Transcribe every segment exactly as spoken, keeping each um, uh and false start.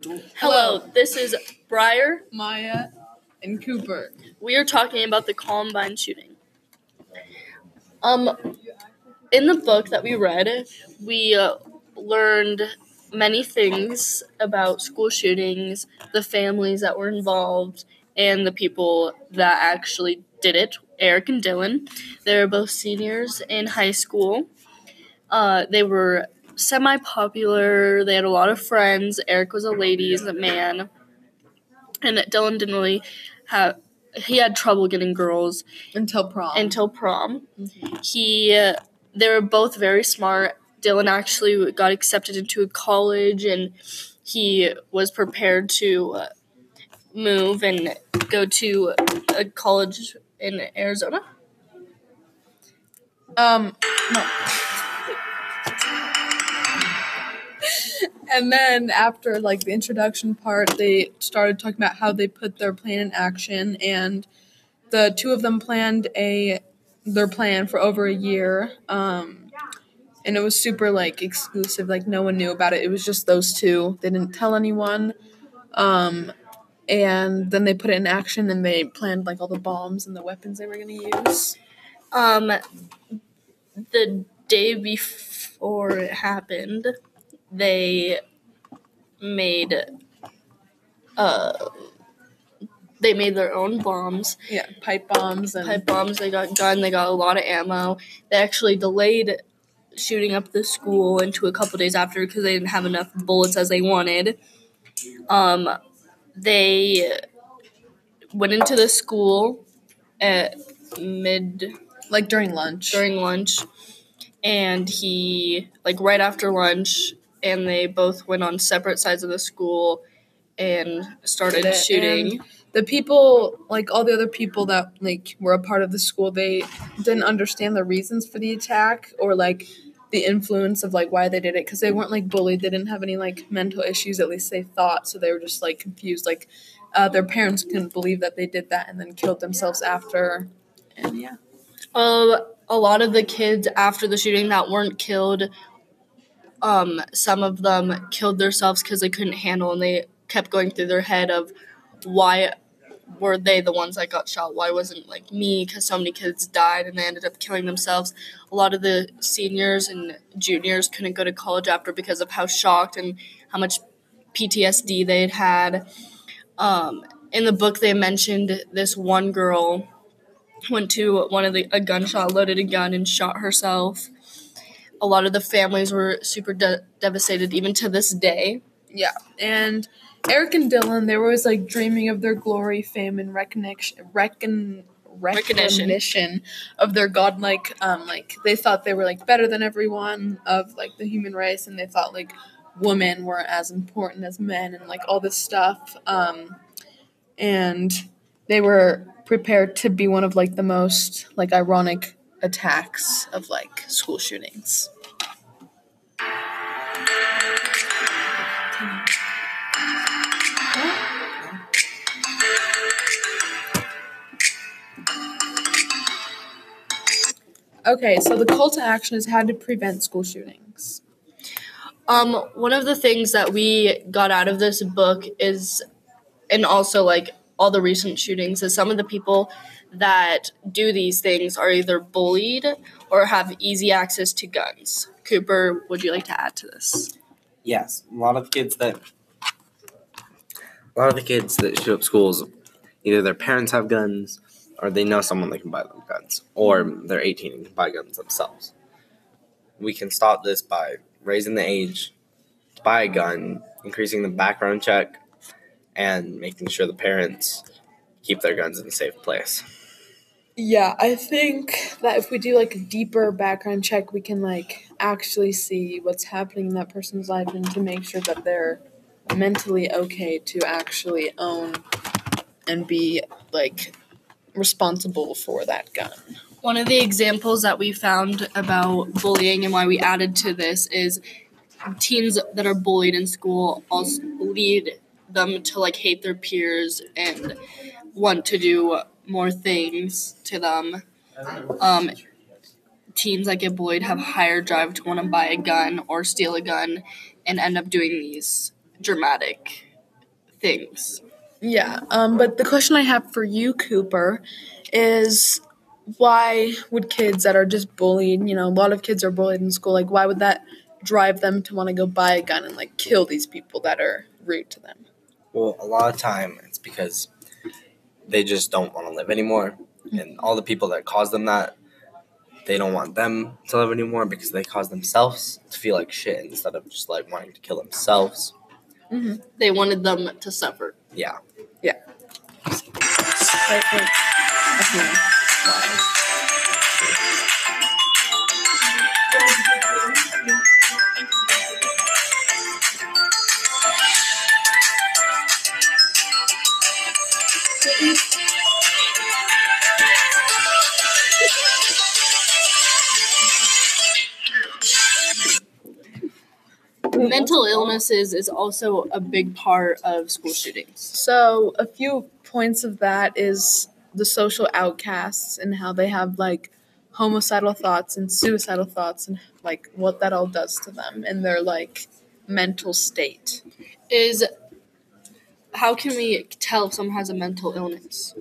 Hello, this is Briar, Maya, and Cooper. We are talking about the Columbine shooting. Um, in the book that we read, we uh, learned many things about school shootings, the families that were involved, and the people that actually did it. Eric and Dylan. They were both seniors in high school. Uh, they were semi-popular. They had a lot of friends. Eric was a ladies' man. And Dylan didn't really have, he had trouble getting girls. Until prom. Until prom. Mm-hmm. He, uh, they were both very smart. Dylan actually got accepted into a college, and he was prepared to uh, move and go to a college in Arizona. Um, no. And then after, like, the introduction part, they started talking about how they put their plan in action, and the two of them planned a their plan for over a year, um, and it was super, like, exclusive. Like, no one knew about it. It was just those two. They didn't tell anyone, um, and then they put it in action, and they planned, like, all the bombs and the weapons they were going to use. Um, the day before it happened, they made uh they made their own bombs. Yeah, pipe bombs and pipe bombs. They got gun. They got a lot of ammo. They actually delayed shooting up the school into a couple days after because they didn't have enough bullets as they wanted. Um, they went into the school at mid, like during lunch. During lunch, and he like right after lunch. And they both went on separate sides of the school and started it, shooting. And the people, like all the other people that like were a part of the school, they didn't understand the reasons for the attack or like the influence of like why they did it because they weren't like bullied. They didn't have any like mental issues, at least they thought. So they were just like confused. Like uh, their parents couldn't believe that they did that and then killed themselves after. And yeah. Uh, a lot of the kids after the shooting that weren't killed, Um, some of them killed themselves because they couldn't handle, and they kept going through their head of why were they the ones that got shot? Why wasn't like me? Because so many kids died, and they ended up killing themselves. A lot of the seniors and juniors couldn't go to college after because of how shocked and how much P T S D they'd had. Um, in the book, they mentioned this one girl went to one of the a gunshot, loaded a gun, and shot herself. A lot of the families were super de- devastated, even to this day. Yeah, and Eric and Dylan, they were always, like, dreaming of their glory, fame, and recognition, recon, recognition, recognition of their godlike, um, like, they thought they were, like, better than everyone of, like, the human race, and they thought, like, women were as important as men and, like, all this stuff, um, and they were prepared to be one of, like, the most, like, ironic attacks of, like, school shootings. Okay, so the call to action is how to prevent school shootings. Um, one of the things that we got out of this book is, and also like all the recent shootings, is some of the people that do these things are either bullied or have easy access to guns. Cooper, would you like to add to this? Yes, a lot of kids that a lot of the kids that shoot up schools, either their parents have guns or they know someone that can buy them guns, or they're eighteen and can buy guns themselves. We can stop this by raising the age to buy a gun, increasing the background check, and making sure the parents keep their guns in a safe place. Yeah, I think that if we do like a deeper background check, we can like actually see what's happening in that person's life and to make sure that they're mentally okay to actually own and be like responsible for that gun. One of the examples that we found about bullying and why we added to this is teens that are bullied in school also lead them to like hate their peers and want to do more things to them. Um, teens that get bullied have higher drive to want to buy a gun or steal a gun and end up doing these dramatic things. Yeah, um, but the question I have for you, Cooper, is why would kids that are just bullied, you know, a lot of kids are bullied in school, like why would that drive them to want to go buy a gun and like kill these people that are rude to them? Well, a lot of time it's because they just don't want to live anymore. And all the people that cause them that, they don't want them to live anymore because they cause themselves to feel like shit instead of just like wanting to kill themselves. Mm-hmm. They wanted them to suffer. Yeah. Yeah. Like, like, okay. Wow. Mental illnesses is also a big part of school shootings. So a few points of that is the social outcasts and how they have like homicidal thoughts and suicidal thoughts and like what that all does to them and their like mental state. Is how can we tell if someone has a mental illness?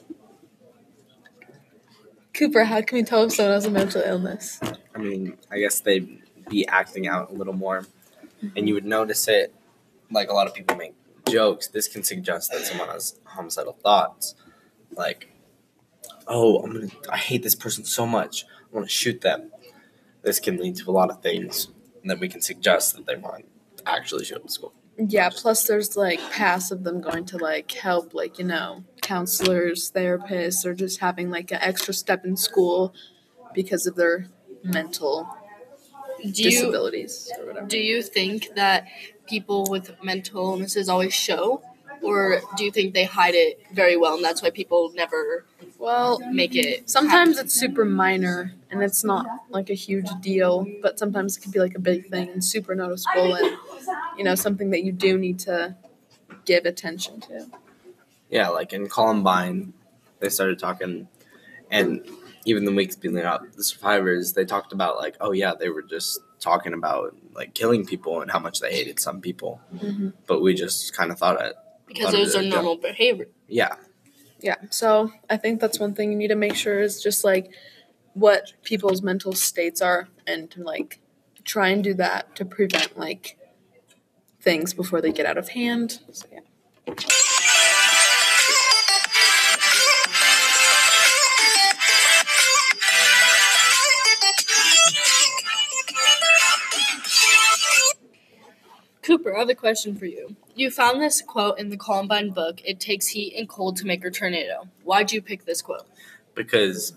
Cooper, how can we tell if someone has a mental illness? I mean, I guess they'd be acting out a little more. And you would notice it, like a lot of people make jokes. This can suggest that someone has homicidal thoughts. Like, oh, I'm gonna, I hate this person so much. I want to shoot them. This can lead to a lot of things. And then we can suggest that they want to actually shoot up the school. Yeah, plus there's like paths of them going to like help, like, you know, counselors, therapists, or just having like an extra step in school because of their mental Do disabilities you, or whatever. Do you think that people with mental illnesses always show? Or do you think they hide it very well and that's why people never Well, make it? sometimes it's super minor and it's not like a huge deal, but sometimes it can be like a big thing and super noticeable and, you know, something that you do need to give attention to. Yeah, like in Columbine, they started talking, and even the weeks being up, the survivors, they talked about like, oh yeah, they were just talking about like killing people and how much they hated some people. Mm-hmm. But we just kind of thought it. Because those are normal behavior. Yeah. Yeah, so I think that's one thing you need to make sure is just like what people's mental states are and to like try and do that to prevent like things before they get out of hand. So yeah. Cooper, I have a question for you. You found this quote in the Columbine book, "It takes heat and cold to make a tornado." Why'd you pick this quote? Because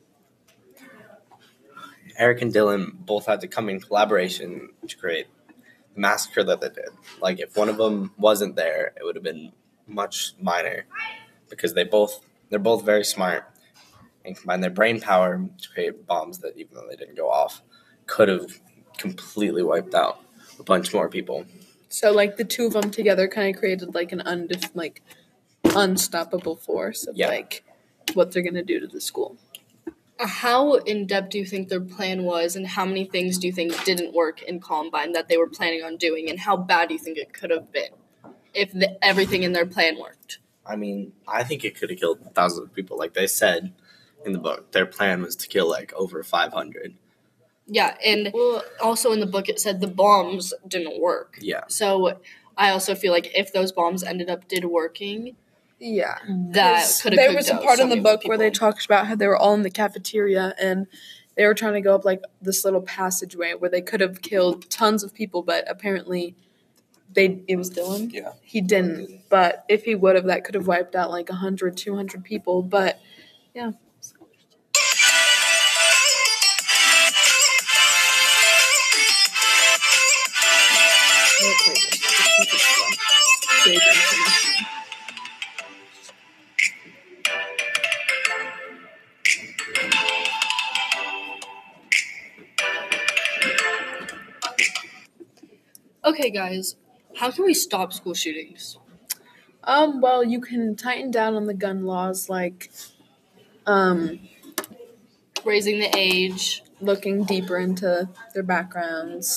Eric and Dylan both had to come in collaboration to create the massacre that they did. Like, if one of them wasn't there, it would have been much minor. Because they both, they're both very smart and combined their brain power to create bombs that, even though they didn't go off, could have completely wiped out a bunch more people. So like the two of them together kind of created like an undef- like unstoppable force of Yeah. like what they're gonna do to the school. How in-depth do you think their plan was, and how many things do you think didn't work in Columbine that they were planning on doing, and how bad do you think it could have been if the, everything in their plan worked? I mean, I think it could have killed thousands of people. Like they said in the book, their plan was to kill like over five hundred. Yeah, and also in the book it said the bombs didn't work. Yeah. So I also feel like if those bombs ended up did working, Yeah. that could have There was a part in the book where they talked about how they were all in the cafeteria and they were trying to go up like this little passageway where they could have killed tons of people, but apparently they it was Dylan. Yeah. He didn't. But if he would have, that could have wiped out like one hundred, two hundred people. But yeah. Okay, guys, how can we stop school shootings? Um, well, you can tighten down on the gun laws, like um, Raising the age. looking deeper into their backgrounds.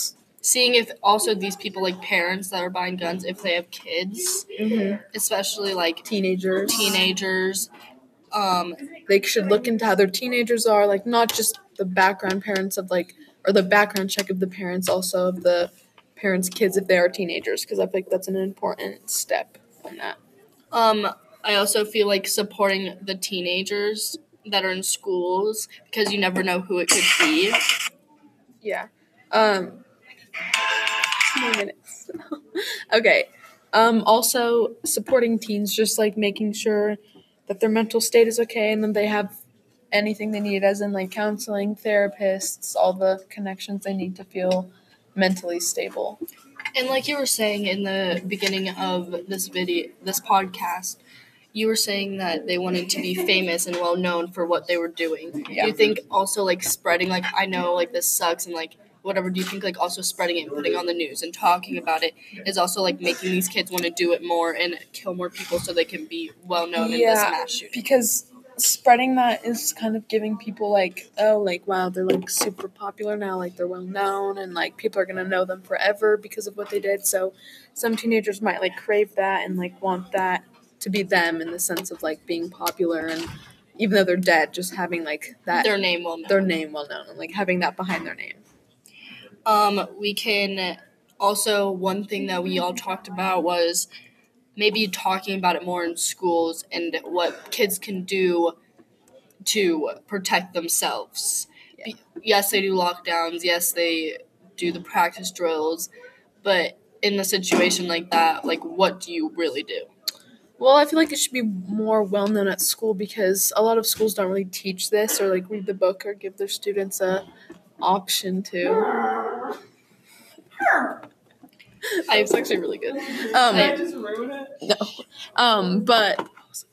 seeing if also these people, like parents that are buying guns, if they have kids, mm-hmm. especially like teenagers. Teenagers. Um, they should look into how their teenagers are, like not just the background parents of like, or the background check of the parents, also of the parents' kids if they are teenagers, because I think that's an important step on that. Um, I also feel like supporting the teenagers that are in schools, because you never know who it could be. Yeah. Um. Two more minutes. Okay. Um. Also, supporting teens, just like making sure that their mental state is okay, and then they have anything they need, as in like counseling, therapists, all the connections they need to feel mentally stable. And like you were saying in the beginning of this video, this podcast, you were saying that they wanted to be famous and well known for what they were doing. Yeah. Do you think also like spreading, like, I know like this sucks and like whatever, do you think like also spreading it and putting on the news and talking about it is also like making these kids want to do it more and kill more people so they can be well known in this mass shooting? Because spreading that is kind of giving people like, oh, like, wow, they're like super popular now, like they're well known and like people are gonna know them forever because of what they did. So some teenagers might like crave that and like want that to be them in the sense of like being popular, and even though they're dead, just having like that their name well known. Their name well known and like having that behind their name. Um, we can also, one thing that we all talked about was maybe talking about it more in schools and what kids can do to protect themselves. Yeah. Yes, they do lockdowns. Yes, they do the practice drills. But in a situation like that, like, what do you really do? Well, I feel like it should be more well-known at school because a lot of schools don't really teach this or, like, read the book or give their students a option to. I it's actually really good. Um, I just ruin it? No. Um, but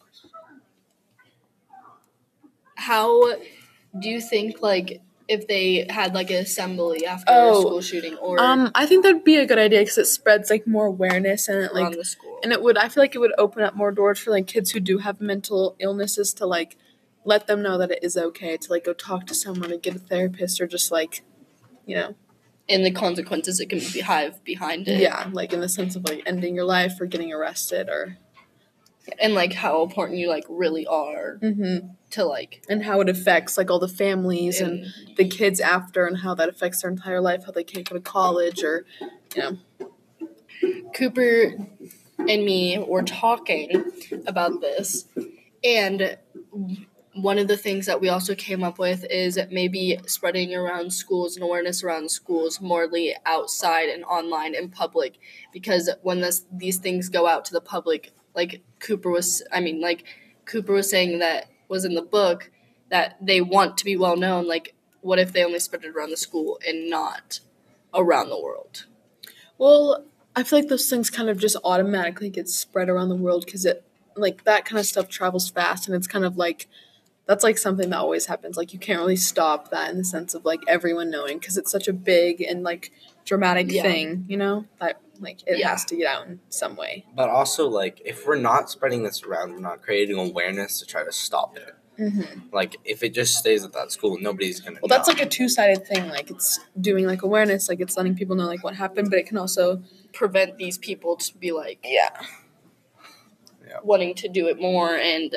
how do you think, like, if they had like an assembly after oh, a school shooting, or um, I think that'd be a good idea because it spreads like more awareness and it like the school. And it would I feel like it would open up more doors for like kids who do have mental illnesses to like let them know that it is okay to like go talk to someone and get a therapist or just like, you know. And the consequences it can be have behind it. Yeah, like in the sense of like ending your life or getting arrested or. And like how important you like really are mm-hmm. to like. And how it affects like all the families and, and the kids after and how that affects their entire life, how they can't go to college or, you know. Cooper and me were talking about this, and one of the things that we also came up with is maybe spreading around schools and awareness around schools morely outside and online and public, because when this these things go out to the public, like Cooper was I mean like Cooper was saying that was in the book that they want to be well known, like what if they only spread it around the school and not around the world? Well, I feel like those things kind of just automatically get spread around the world because it like that kind of stuff travels fast, and it's kind of like that's like something that always happens. Like you can't really stop that in the sense of like everyone knowing because it's such a big and like dramatic yeah. thing, you know, that like it yeah. has to get out in some way. But also like if we're not spreading this around, we're not creating awareness to try to stop it. Mm-hmm. Like if it just stays at that school, nobody's gonna. Well, know. that's like a two-sided thing. Like it's doing like awareness, like it's letting people know like what happened, but it can also prevent these people to be like yeah, yeah. wanting to do it more and.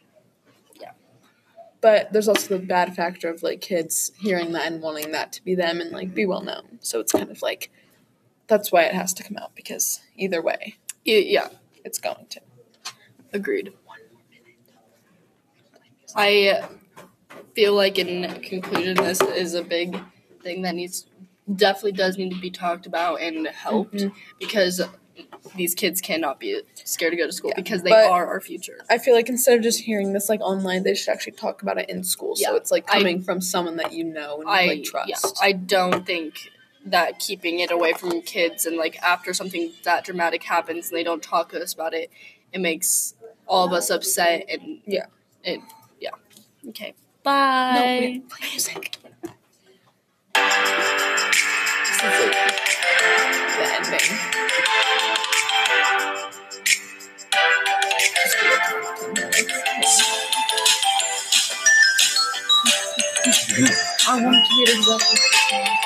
But there's also the bad factor of, like, kids hearing that and wanting that to be them and, like, be well known. So it's kind of like, that's why it has to come out, because either way, yeah, it's going to. Agreed. I feel like in conclusion, this is a big thing that needs, definitely does need to be talked about and helped, mm-hmm. because these kids cannot be scared to go to school yeah, because they are our future. I feel like instead of just hearing this like online, they should actually talk about it in school. Yeah, so it's like coming I, from someone that you know and I, like trust. Yeah, I don't think that keeping it away from kids and like after something that dramatic happens and they don't talk to us about it, it makes all of us upset and yeah, and yeah. Okay. Bye. No, wait, play music. This is like the ending. I want to hear exactly.